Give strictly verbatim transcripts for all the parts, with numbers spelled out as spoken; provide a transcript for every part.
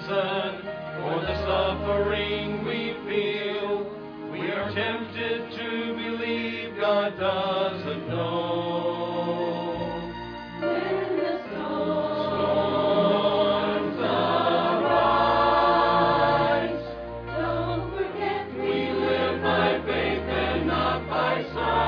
reason for the suffering we feel. We are tempted to believe God doesn't know. When the Storms arise, don't forget we live by faith and not by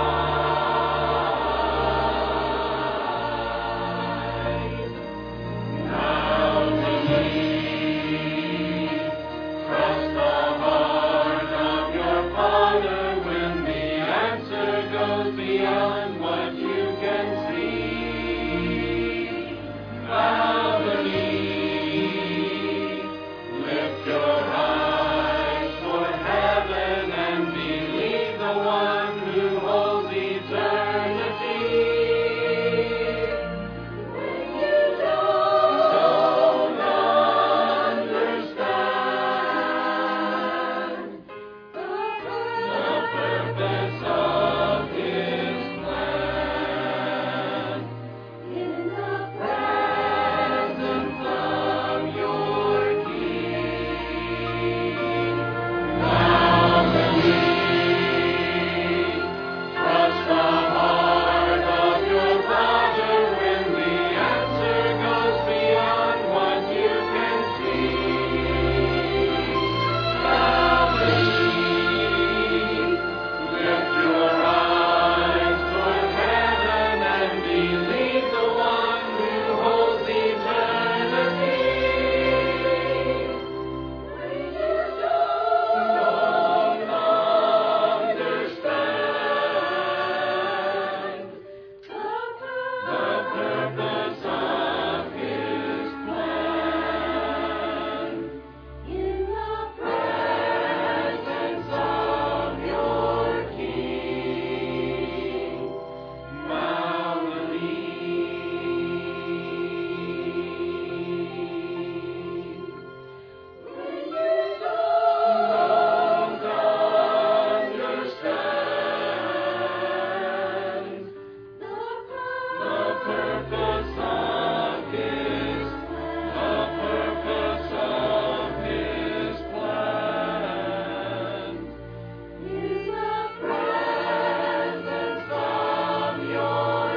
sight. Now believe, trust the heart of your Father when the answer goes beyond what you can see. Now believe, lift your eyes toward heaven and believe the one who holds eternity. when you don't Don't understand the the purpose of His plan. in the Presence of your King. Now believe, trust the heart of your Father when the answer goes beyond what you can see. Now believe, lift your eyes toward heaven and believe the one who holds eternity. when you don't Don't understand the the purpose of His plan. in the Presence of your King. Now believe. when you don't Don't understand the the purpose of His, the purpose of His plan. in the Presence of your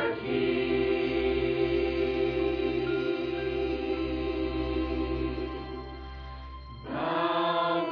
King. Now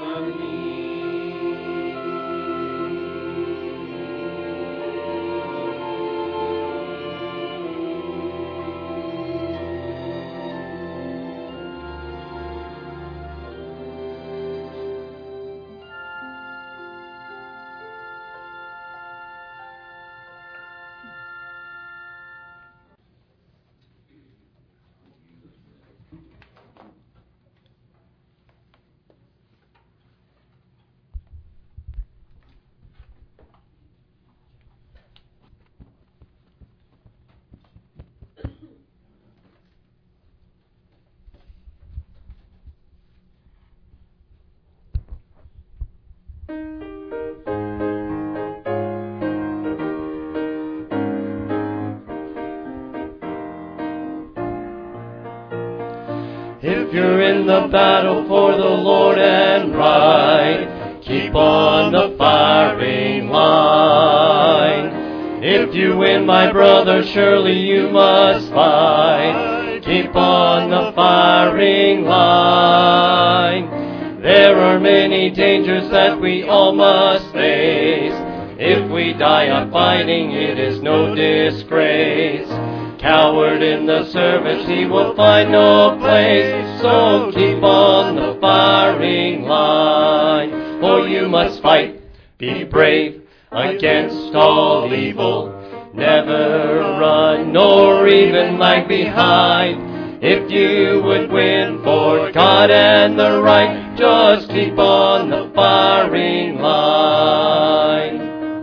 If you're in the battle for the Lord and right, keep on the firing line. If you win, my brother, surely you must fight. Keep on the firing line. There are many dangers that we all must face. If we die out fighting, it is no disgrace. Coward in the service, he will find no place. So keep on the firing line. For you must fight, be brave against all evil. Never run nor even lag behind. If you would win for God and the right, just keep on the firing line.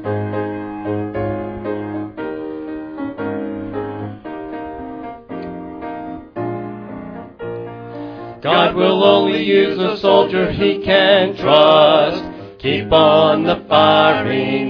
God will only use a soldier He can trust. Keep on the firing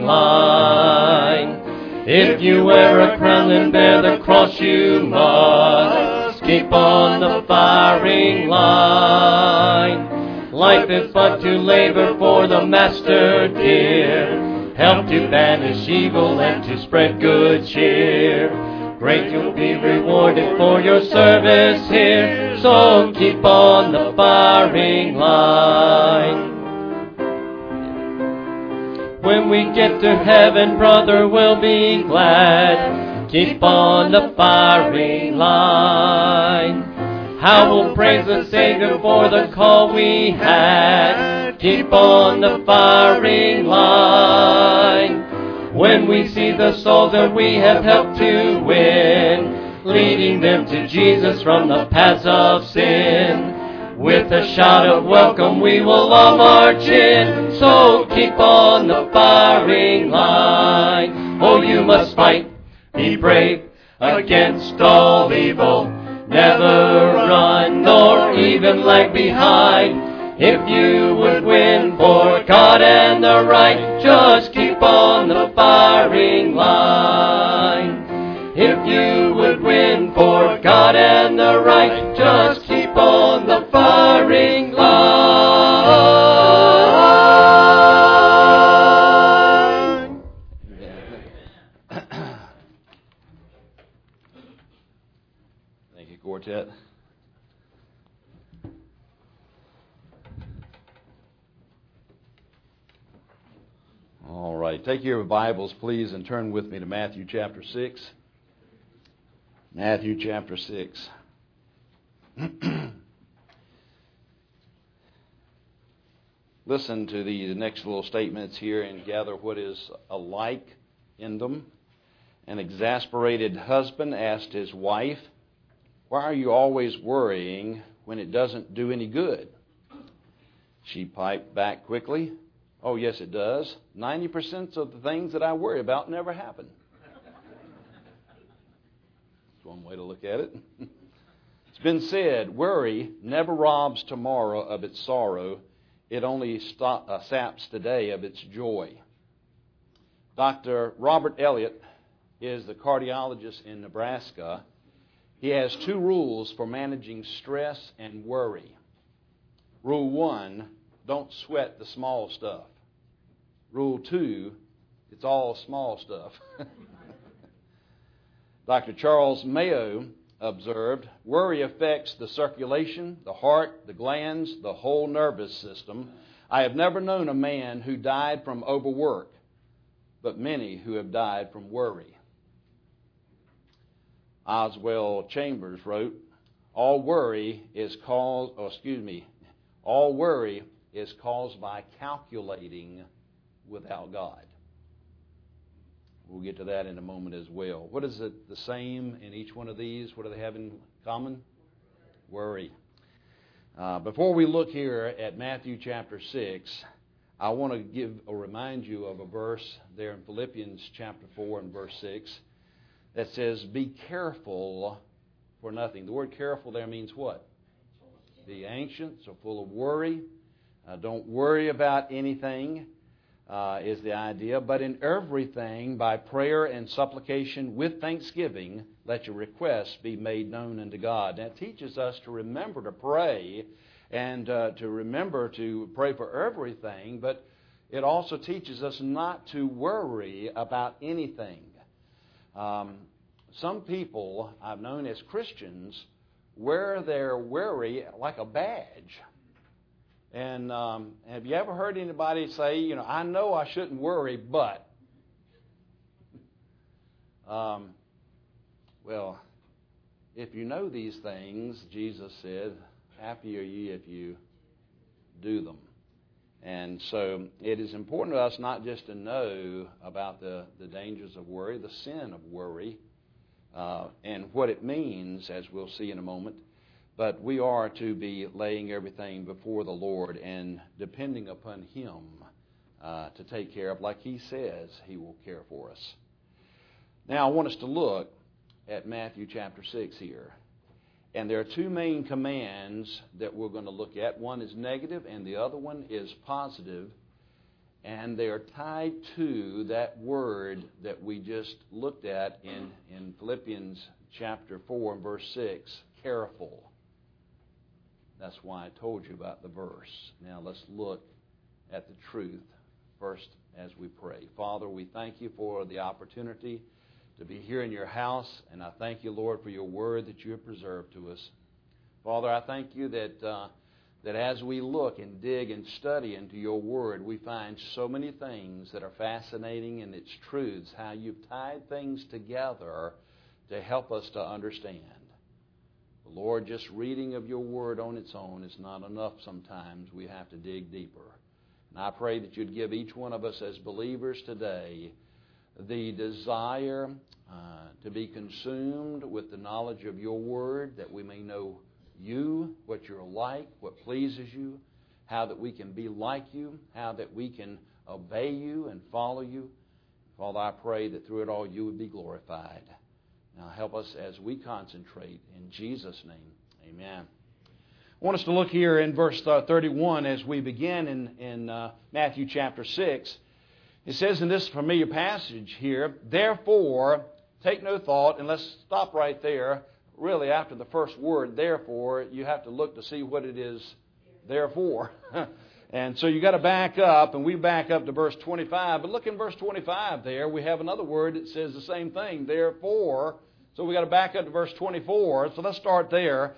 line. If you wear a crown and bear the cross, you must keep on the firing line. Life is but to labor for the Master dear, help to banish evil and to spread good cheer. Great you'll be rewarded for your service here, so keep on the firing line. When we get to heaven, brother, we'll be glad. Keep on the firing line. How we'll praise the Savior for the call we had. Keep on the firing line. When we see the souls that we have helped to win, leading them to Jesus from the paths of sin. With a shout of welcome we will all march in, so keep on the firing line. Oh, you must fight, be brave against all evil. Never run nor even lag behind. If you would win for God and the right, just keep on the firing line. If you would win for God and the right, just keep on the firing line. Thank you, Quartet. All right, take your Bibles, please, and turn with me to Matthew chapter six. Matthew chapter six. Listen to the next little statements here and gather what is alike in them. An exasperated husband asked his wife, "Why are you always worrying when it doesn't do any good?" She piped back quickly, "Oh, yes, it does. ninety percent of the things that I worry about never happen." That's one way to look at it. It's been said, worry never robs tomorrow of its sorrow. It only stop, uh, saps today of its joy. Doctor Robert Elliott is the cardiologist in Nebraska. He has two rules for managing stress and worry. Rule one, don't sweat the small stuff. Rule two, it's all small stuff. Doctor Charles Mayo observed, worry affects the circulation, the heart, the glands, the whole nervous system. I have never known a man who died from overwork, but many who have died from worry. Oswald Chambers wrote, all worry is caused, oh, excuse me, all worry is caused by calculating without God. We'll get to that in a moment as well. What is it the same in each one of these? What do they have in common? Worry. Uh, before we look here at Matthew chapter six, I want to give or remind you of a verse there in Philippians chapter four and verse six that says, be careful for nothing. The word careful there means what? Be anxious or full of worry. Uh, don't worry about anything. Uh, is the idea. But in everything, by prayer and supplication with thanksgiving, let your requests be made known unto God. That teaches us to remember to pray and uh, to remember to pray for everything, but it also teaches us not to worry about anything. Um, some people I've known as Christians wear their worry like a badge. And um, have you ever heard anybody say, you know, I know I shouldn't worry, but, um, well, if you know these things, Jesus said, happy are ye if you do them. And so it is important to us not just to know about the, the dangers of worry, the sin of worry, uh, and what it means, as we'll see in a moment. But we are to be laying everything before the Lord and depending upon Him uh, to take care of, like He says He will care for us. Now I want us to look at Matthew chapter six here. And there are two main commands that we're going to look at. One is negative and the other one is positive. And they are tied to that word that we just looked at in, in Philippians chapter four and verse six. careful. That's why I told you about the verse. Now let's look at the truth first as we pray. Father, we thank you for the opportunity to be here in your house, and I thank you, Lord, for your word that you have preserved to us. Father, I thank you that uh, that as we look and dig and study into your word, we find so many things that are fascinating in its truths, how you've tied things together to help us to understand. Lord, just reading of your word on its own is not enough sometimes. We have to dig deeper. And I pray that you'd give each one of us as believers today the desire uh, to be consumed with the knowledge of your word, that we may know you, what you're like, what pleases you, how that we can be like you, how that we can obey you and follow you. Father, I pray that through it all you would be glorified. Now help us as we concentrate. In Jesus' name, amen. I want us to look here in verse thirty-one as we begin in, in uh, Matthew chapter six. It says in this familiar passage here, therefore, take no thought, and let's stop right there. Really, after the first word, therefore, you have to look to see what it is therefore. And so you got to back up, and we back up to verse twenty-five. But look in verse twenty-five there, we have another word that says the same thing, therefore. So we got to back up to verse twenty-four. So let's start there.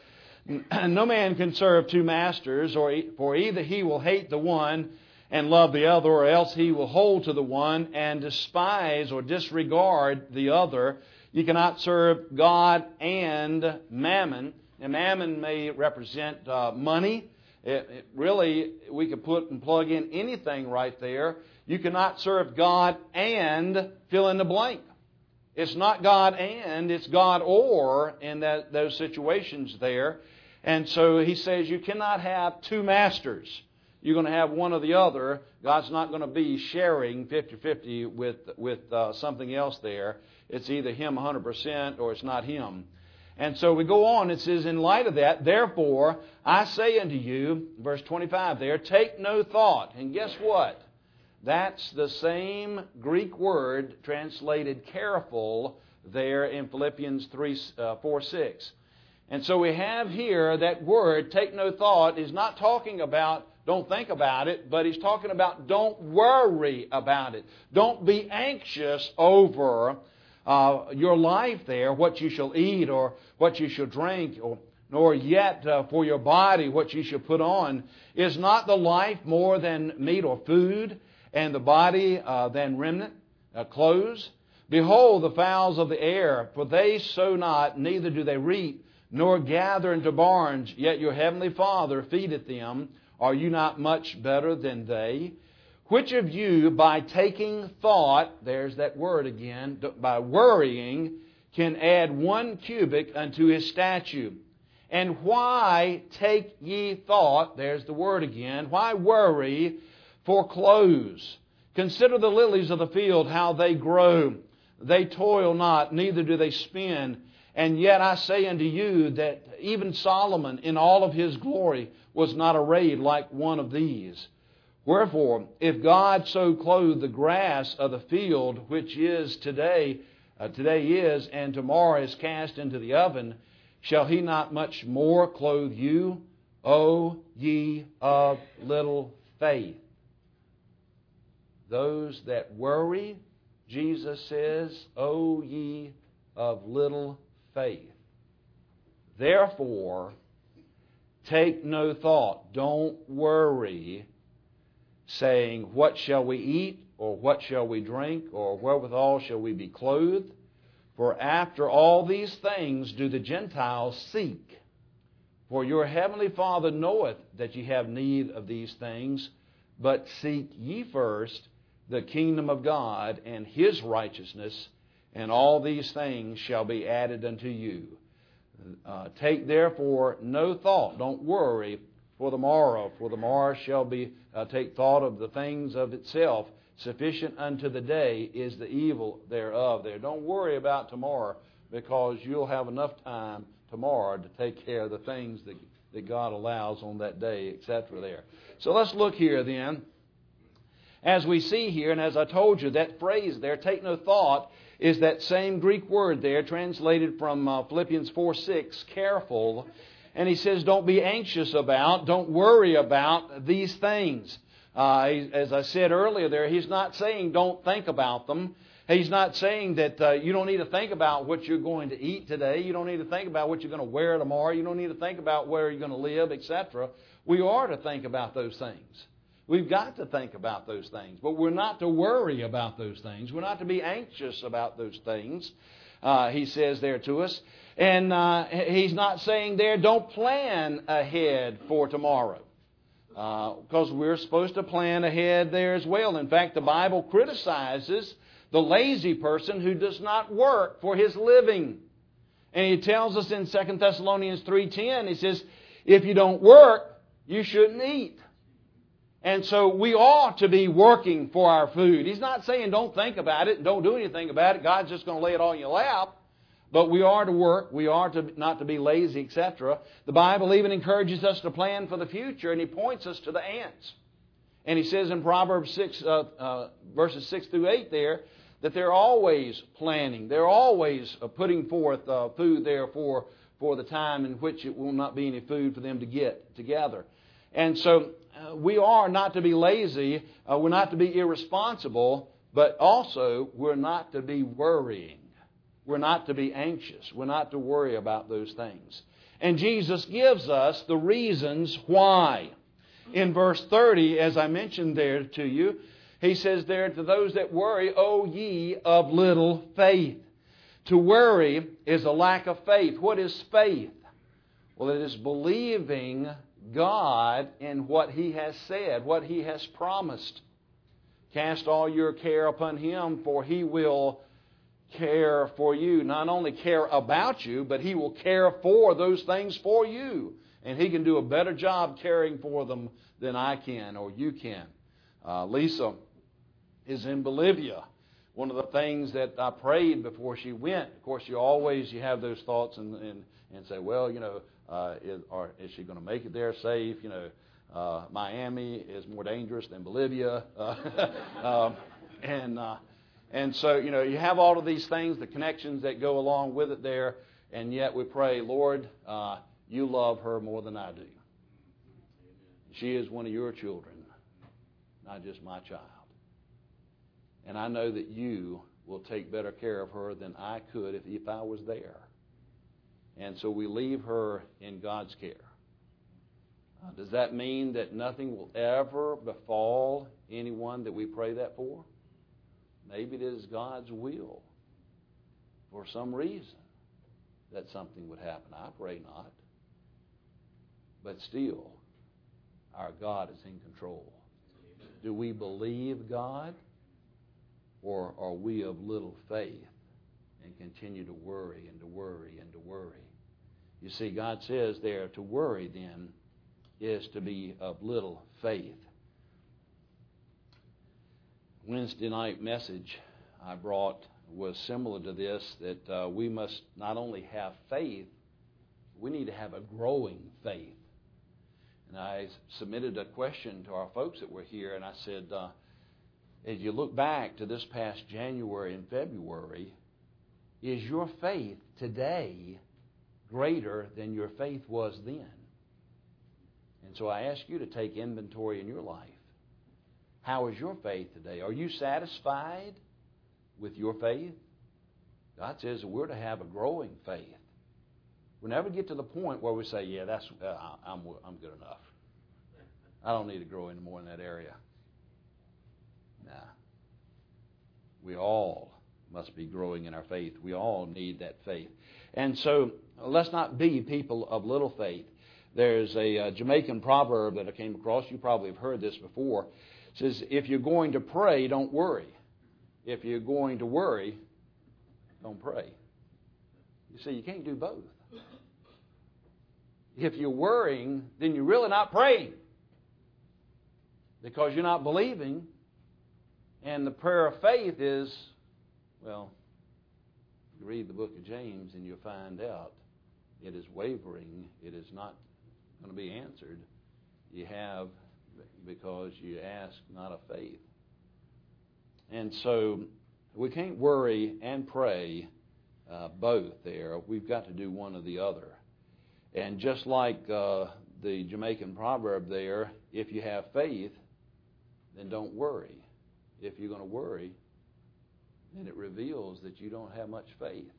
No man can serve two masters, or for either he will hate the one and love the other, or else he will hold to the one and despise or disregard the other. You cannot serve God and mammon. And mammon may represent uh, money. It, it really, we could put and plug in anything right there. You cannot serve God and fill in the blank. It's not God and, it's God or in that, those situations there. And so he says you cannot have two masters. You're going to have one or the other. God's not going to be sharing fifty-fifty with, with uh, something else there. It's either Him one hundred percent or it's not Him. And so we go on. It says, in light of that, therefore, I say unto you, verse twenty-five there, take no thought. And guess what? That's the same Greek word translated careful there in Philippians three, uh, four, six. And so we have here that word, take no thought, is not talking about don't think about it, but he's talking about don't worry about it. Don't be anxious over uh, your life there, what you shall eat or what you shall drink, or nor yet uh, for your body what you shall put on. Is not the life more than meat or food, and the body uh, than remnant, uh, clothes? Behold the fowls of the air, for they sow not, neither do they reap, nor gather into barns, yet your heavenly Father feedeth them. Are you not much better than they? Which of you, by taking thought, there's that word again, by worrying, can add one cubit unto his stature? And why take ye thought, there's the word again, why worry for clothes? Consider the lilies of the field, how they grow. They toil not, neither do they spin. And yet I say unto you that even Solomon in all of his glory was not arrayed like one of these. Wherefore, if God so clothe the grass of the field, which is today, uh, today is, and tomorrow is cast into the oven, shall He not much more clothe you, O ye of little faith? Those that worry, Jesus says, O ye of little faith. Therefore, take no thought. Don't worry, saying, what shall we eat, or what shall we drink, or wherewithal shall we be clothed? For after all these things do the Gentiles seek. For your heavenly Father knoweth that ye have need of these things, but seek ye first the kingdom of God and His righteousness, and all these things shall be added unto you. Uh, take therefore no thought. Don't worry for the morrow, for the morrow shall be uh, take thought of the things of itself. Sufficient unto the day is the evil thereof. There, don't worry about tomorrow, because you'll have enough time tomorrow to take care of the things that that God allows on that day, et cetera. There. So let's look here then. As we see here, and as I told you, that phrase there, take no thought, is that same Greek word there, translated from uh, Philippians four six, careful. And he says, don't be anxious about, don't worry about these things. Uh, as I said earlier there, he's not saying don't think about them. He's not saying that uh, you don't need to think about what you're going to eat today. You don't need to think about what you're going to wear tomorrow. You don't need to think about where you're going to live, et cetera. We are to think about those things. We've got to think about those things. But we're not to worry about those things. We're not to be anxious about those things, uh, he says there to us. And uh, he's not saying there, don't plan ahead for tomorrow. Because uh, we're supposed to plan ahead there as well. In fact, the Bible criticizes the lazy person who does not work for his living. And he tells us in Second Thessalonians three ten, he says, if you don't work, you shouldn't eat. And so we ought to be working for our food. He's not saying don't think about it and don't do anything about it. God's just going to lay it all in your lap. But we are to work. We are to not to be lazy, et cetera. The Bible even encourages us to plan for the future, and he points us to the ants. And he says in Proverbs six, uh, uh, verses six through eight there, that they're always planning. They're always uh, putting forth uh, food there for, for the time in which it will not be any food for them to get together. And so uh, we are not to be lazy. Uh, we're not to be irresponsible. But also, we're not to be worrying. We're not to be anxious. We're not to worry about those things. And Jesus gives us the reasons why. In verse thirty, as I mentioned there to you, he says there, to those that worry, O ye of little faith. To worry is a lack of faith. What is faith? Well, it is believing God in what He has said, what He has promised. Cast all your care upon Him, for He will care for you. Not only care about you, but He will care for those things for you. And He can do a better job caring for them than I can or you can. Uh, Lisa is in Bolivia. One of the things that I prayed before she went, of course, you always you have those thoughts and and, and say, well, you know, uh, is, or is she going to make it there safe? You know, uh, Miami is more dangerous than Bolivia. Uh, um, and uh, and so, you know, you have all of these things, the connections that go along with it there, and yet we pray, Lord, uh, you love her more than I do. She is one of your children, not just my child. And I know that you will take better care of her than I could if, if I was there. And so we leave her in God's care. Uh, does that mean that nothing will ever befall anyone that we pray that for? Maybe it is God's will for some reason that something would happen. I pray not. But still, our God is in control. Do we believe God? Or are we of little faith and continue to worry and to worry and to worry? You see, God says there, to worry then is to be of little faith. Wednesday night message I brought was similar to this, that uh, we must not only have faith, we need to have a growing faith. And I submitted a question to our folks that were here, and I said, uh, as you look back to this past January and February, is your faith today greater than your faith was then? And so I ask you to take inventory in your life. How is your faith today? Are you satisfied with your faith? God says we're to have a growing faith. We'll never get to the point where we say, yeah, that's uh, I'm, I'm good enough. I don't need to grow any more in that area. Nah. We all must be growing in our faith. We all need that faith. And so let's not be people of little faith. There's a uh, Jamaican proverb that I came across. You probably have heard this before. It says, if you're going to pray, don't worry. If you're going to worry, don't pray. You see, you can't do both. If you're worrying, then you're really not praying, because you're not believing. And the prayer of faith is, well, you read the book of James and you'll find out it is wavering. It is not going to be answered. You have because you ask not of faith. And so We can't worry and pray uh, both there. We've got to do one or the other. And just like uh, the Jamaican proverb there, if you have faith, then don't worry. If you're going to worry, then it reveals that you don't have much faith.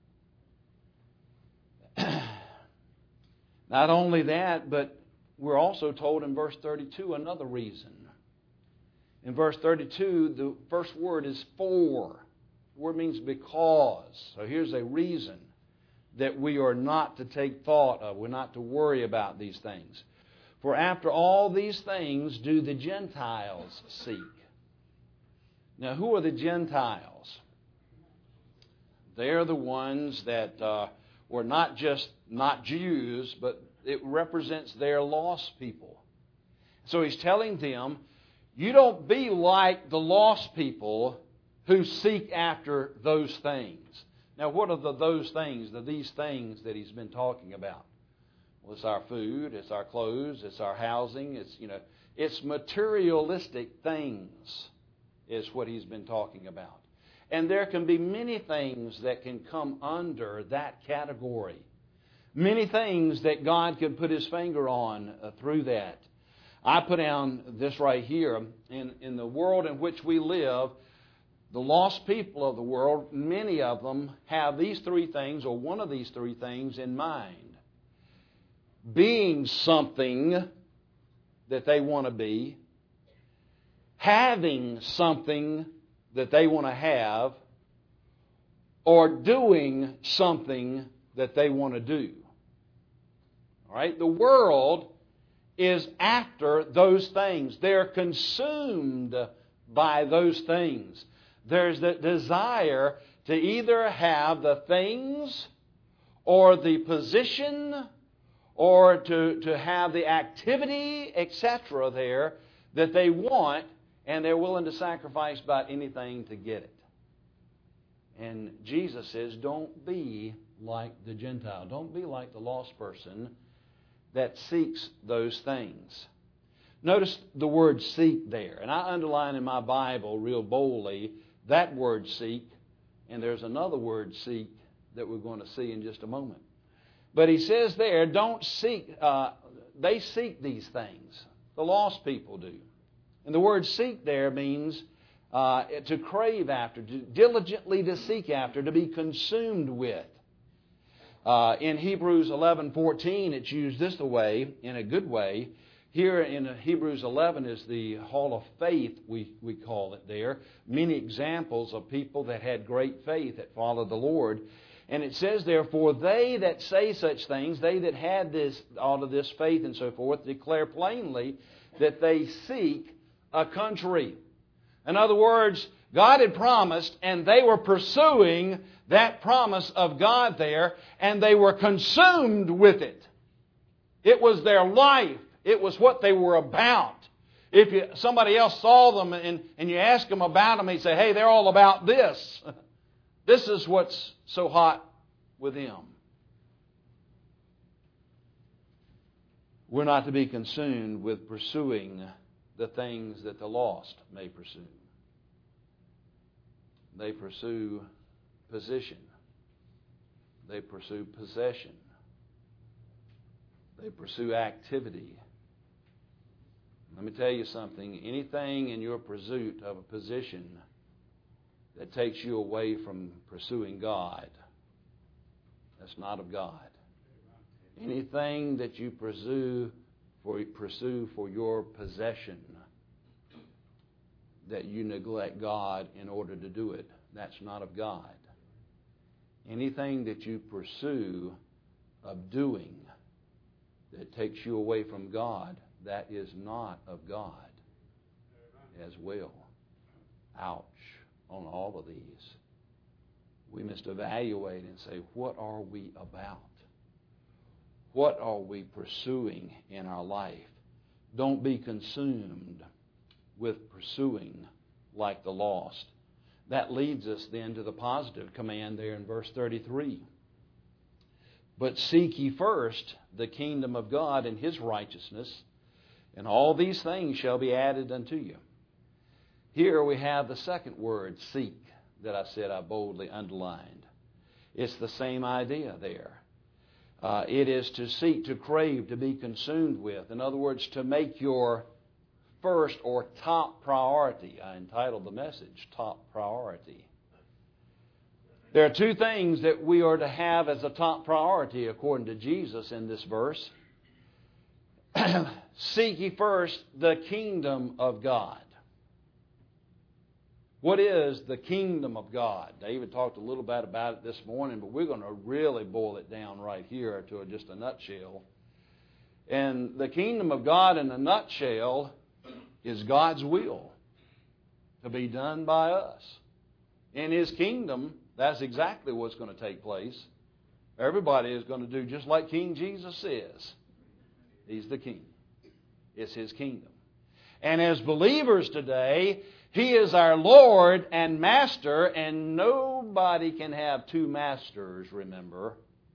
Not only that, but we're also told in verse thirty-two another reason. In verse thirty-two, the first word is for. The word means because. So here's a reason that we are not to take thought of. We're not to worry about these things. For after all these things do the Gentiles seek. Now, who are the Gentiles? They're the ones that uh, were not just not Jews, but it represents their lost people. So he's telling them, you don't be like the lost people who seek after those things. Now, what are the those things, the these things that he's been talking about? Well, it's our food, it's our clothes, it's our housing, it's, you know, it's materialistic things is what he's been talking about. And there can be many things that can come under that category. Many things that God can put His finger on uh, through that. I put down this right here. In, in the world in which we live, the lost people of the world, many of them have these three things, or one of these three things in mind. Being something that they want to be, having something that they want to have, or doing something that they want to do. All right? The world is after those things. They're consumed by those things. There's the desire to either have the things or the position or to, to have the activity, et cetera there that they want, and they're willing to sacrifice about anything to get it. And Jesus says, don't be like the Gentile. Don't be like the lost person that seeks those things. Notice the word seek there. And I underline in my Bible real boldly that word seek. And there's another word seek that we're going to see in just a moment. But he says there, don't seek, uh, they seek these things. The lost people do. And the word seek there means uh, to crave after, to diligently to seek after, to be consumed with. Uh, in Hebrews eleven fourteen, it's used this way, in a good way. Here in Hebrews eleven is the hall of faith, we, we call it there. Many examples of people that had great faith that followed the Lord. And it says, therefore, they that say such things, they that had this, all of this faith and so forth, declare plainly that they seek a country. In other words, God had promised, and they were pursuing that promise of God there, and they were consumed with it. It was their life. It was what they were about. If you, somebody else saw them and, and you ask them about them, they say, hey, they're all about this. This is what's so hot with them. We're not to be consumed with pursuing the things that the lost may pursue. They pursue position. They pursue possession. They pursue activity. Let me tell you something. Anything in your pursuit of a position that takes you away from pursuing God, that's not of God. Anything that you pursue for, pursue for your possession, that you neglect God in order to do it, that's not of God. Anything that you pursue of doing that takes you away from God, that is not of God as well. Ouch on all of these. We must evaluate and say, what are we about? What are we pursuing in our life? Don't be consumed with pursuing like the lost. That leads us then to the positive command there in verse thirty-three. But seek ye first the kingdom of God and His righteousness, and all these things shall be added unto you. Here we have the second word, seek. that I said I boldly underlined. It's the same idea there. Uh, it is to seek, to crave, to be consumed with. In other words, to make your first or top priority. I entitled the message, Top Priority. There are two things that we are to have as a top priority according to Jesus in this verse. Seek ye first the kingdom of God. What is the kingdom of God? David talked a little bit about it this morning, but we're going to really boil it down right here to just a nutshell. And the kingdom of God in a nutshell is God's will to be done by us. In His kingdom, that's exactly what's going to take place. Everybody is going to do just like King Jesus says. He's the king. It's His kingdom. And as believers today, He is our Lord and Master, and nobody can have two masters, remember.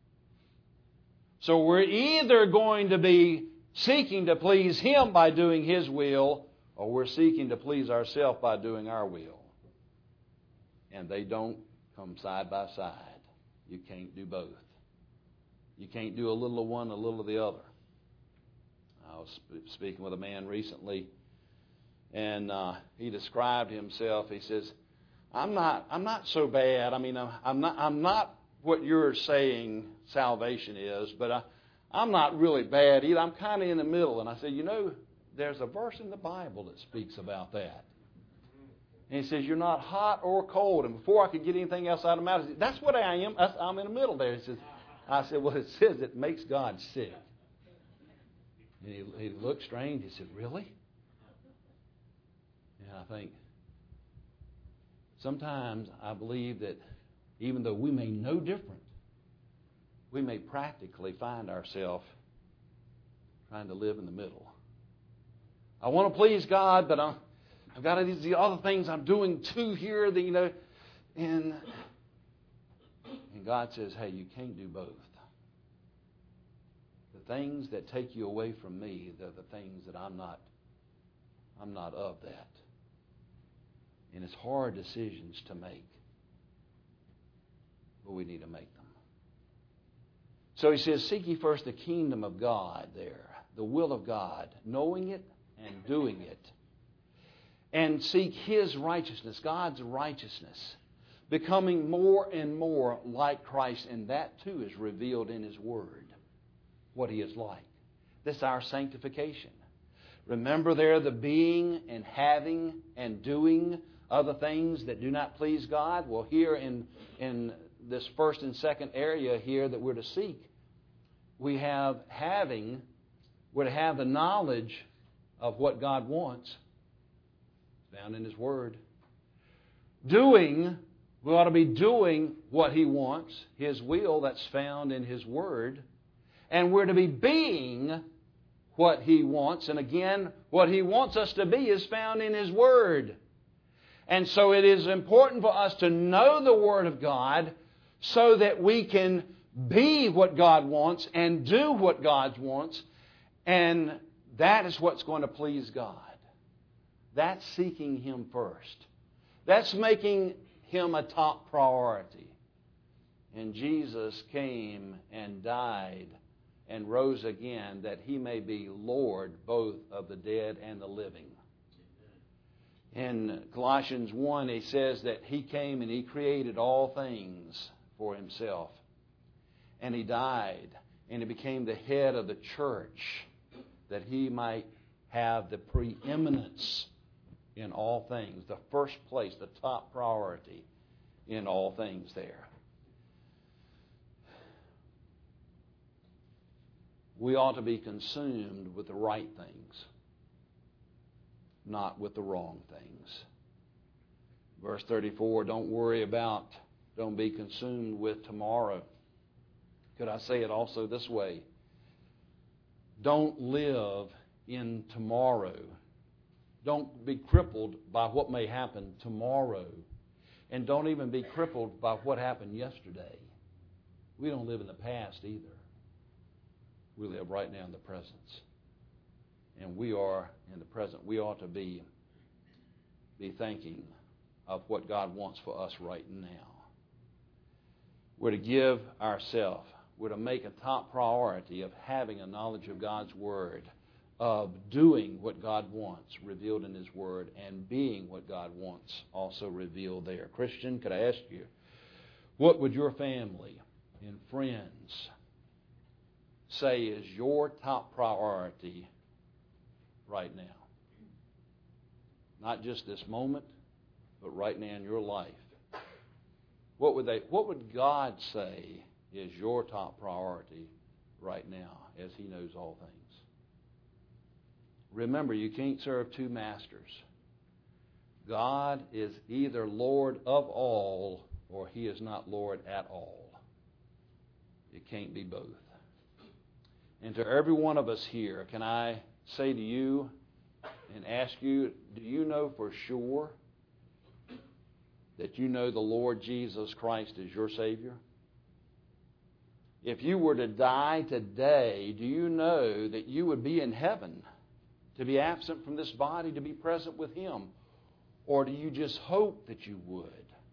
So we're either going to be seeking to please Him by doing His will, or we're seeking to please ourselves by doing our will. And they don't come side by side. You can't do both. You can't do a little of one, a little of the other. I was speaking with a man recently, and uh, he described himself. He says, "I'm not. I'm not so bad. I mean, I'm, I'm not. I'm not what you're saying salvation is, but I, I'm not really bad either. I'm kind of in the middle." And I said, "You know, there's a verse in the Bible that speaks about that." And he says, "You're not hot or cold." And before I could get anything else out of my mouth, I said, "That's what I am. That's, I'm in the middle there." He says, "I said, well, it says it makes God sick." And he, he looked strange. He said, "Really?" And I think, sometimes I believe that even though we may know different, we may practically find ourselves trying to live in the middle. I want to please God, but I'm, I've got these the other things I'm doing too here, that, you know, and and God says, "Hey, you can't do both. The things that take you away from me, they're the things that I'm not. I'm not of that." And it's hard decisions to make, but we need to make them. So he says, "Seek ye first the kingdom of God," there, the will of God, knowing it and doing it. And seek His righteousness, God's righteousness, becoming more and more like Christ. And that too is revealed in His Word, what He is like. This is our sanctification. Remember there the being and having and doing other things that do not please God? Well, here in, in this first and second area here that we're to seek, we have having, we're to have the knowledge of what God wants, found in His Word. Doing, we ought to be doing what He wants, His will, that's found in His Word. And we're to be being what He wants. And again, what He wants us to be is found in His Word. And so it is important for us to know the Word of God so that we can be what God wants and do what God wants. And that is what's going to please God. That's seeking Him first. That's making Him a top priority. And Jesus came and died and rose again that He may be Lord both of the dead and the living. In Colossians one, he says that He came and He created all things for Himself. And He died and He became the head of the church that He might have the preeminence in all things, the first place, the top priority in all things there. We ought to be consumed with the right things, not with the wrong things. Verse thirty-four, don't worry about, don't be consumed with tomorrow. Could I say it also this way? Don't live in tomorrow. Don't be crippled by what may happen tomorrow. And don't even be crippled by what happened yesterday. We don't live in the past either. We live right now in the present. And we are in the present. We ought to be, be thanking of what God wants for us right now. We're to give ourselves, we're to make a top priority of having a knowledge of God's Word, of doing what God wants revealed in His Word, and being what God wants also revealed there. Christian, could I ask you, what would your family and friends say is your top priority right now? Not just this moment, but right now in your life. What would they? What would God say is your top priority right now, as He knows all things? Remember, you can't serve two masters. God is either Lord of all, or He is not Lord at all. It can't be both. And to every one of us here, can I say to you and ask you, do you know for sure that you know the Lord Jesus Christ is your Savior? If you were to die today, do you know that you would be in heaven, to be absent from this body, to be present with Him? Or do you just hope that you would?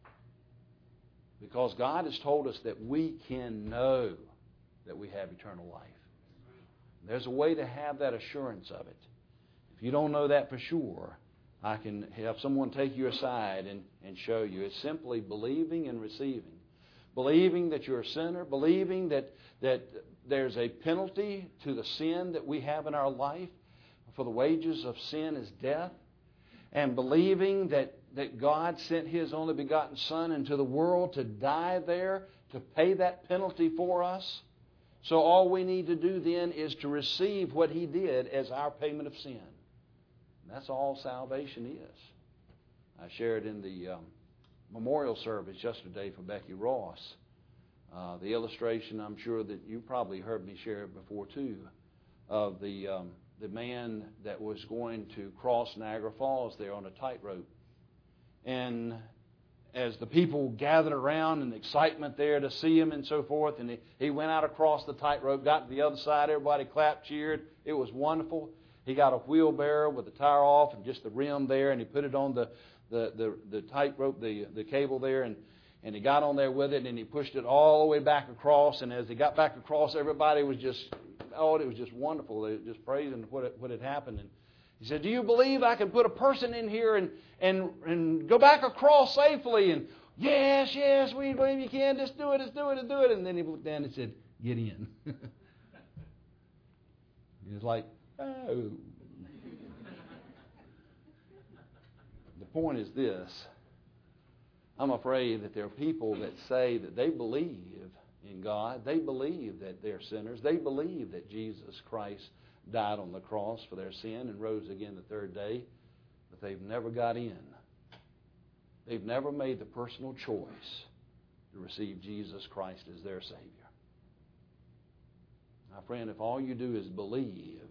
Because God has told us that we can know that we have eternal life. There's a way to have that assurance of it. If you don't know that for sure, I can have someone take you aside and, and show you. It's simply believing and receiving. Believing that you're a sinner, believing that, that there's a penalty to the sin that we have in our life, for the wages of sin is death, and believing that, that God sent His only begotten Son into the world to die there, to pay that penalty for us. So all we need to do then is to receive what He did as our payment of sin. And that's all salvation is. I shared in the um, memorial service yesterday for Becky Ross. Uh, the illustration, I'm sure that you probably heard me share it before too, of the um, the man that was going to cross Niagara Falls there on a tightrope. And as the people gathered around and the excitement there to see him and so forth, and he, he went out across the tightrope, got to the other side, everybody clapped, cheered. It was wonderful. He got a wheelbarrow with the tire off and just the rim there, and he put it on the the the, the tightrope, the the cable there, and and he got on there with it, and he pushed it all the way back across. And as he got back across, everybody was just, oh, it was just wonderful. They were just praising what it, what had happened. And he said, "Do you believe I can put a person in here and and and go back across safely?" And yes, yes, we believe you can. Just do it, just do it, just do it. And then he looked down and said, "Get in." He was like, "Oh." The point is this. I'm afraid that there are people that say that they believe in God. They believe that they're sinners. They believe that Jesus Christ died on the cross for their sin and rose again the third day. But they've never got in. They've never made the personal choice to receive Jesus Christ as their Savior. My friend, if all you do is believe,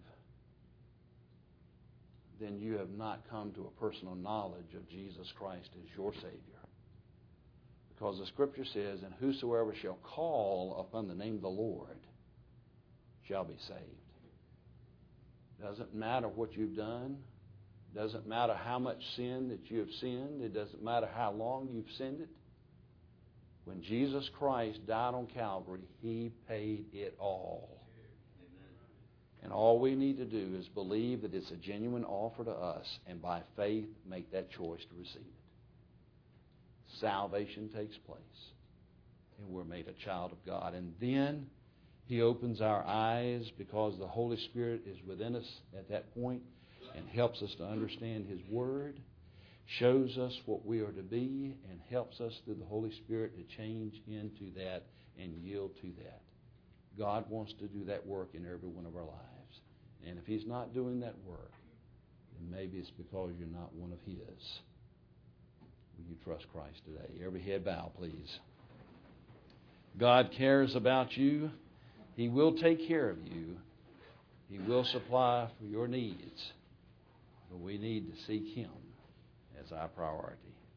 then you have not come to a personal knowledge of Jesus Christ as your Savior. Because the Scripture says, "And whosoever shall call upon the name of the Lord shall be saved." Doesn't matter what you've done. Doesn't matter how much sin that you have sinned. It doesn't matter how long you've sinned it. When Jesus Christ died on Calvary, He paid it all. And all we need to do is believe that it's a genuine offer to us, and by faith make that choice to receive it. Salvation takes place, and we're made a child of God. And then He opens our eyes, because the Holy Spirit is within us at that point and helps us to understand His Word, shows us what we are to be, and helps us through the Holy Spirit to change into that and yield to that. God wants to do that work in every one of our lives. And if He's not doing that work, then maybe it's because you're not one of His. Will you trust Christ today? Every head bow, please. God cares about you. He will take care of you. He will supply for your needs. But we need to seek Him as our priority.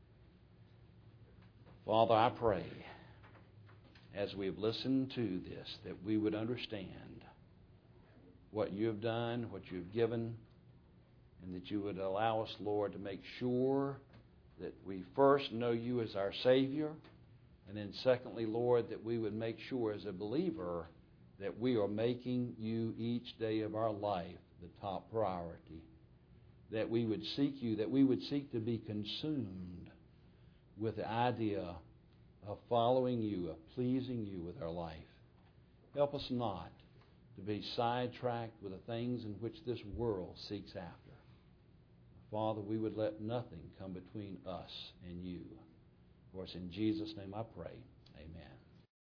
Father, I pray, as we've listened to this, that we would understand what You have done, what You have given, and that You would allow us, Lord, to make sure that we first know you as our Savior, and then secondly, Lord, that we would make sure as a believer that we are making you each day of our life the top priority, that we would seek you, that we would seek to be consumed with the idea of following you, of pleasing you with our life. Help us not to be sidetracked with the things in which this world seeks after. Father, we would let nothing come between us and you. For it's in Jesus' name I pray.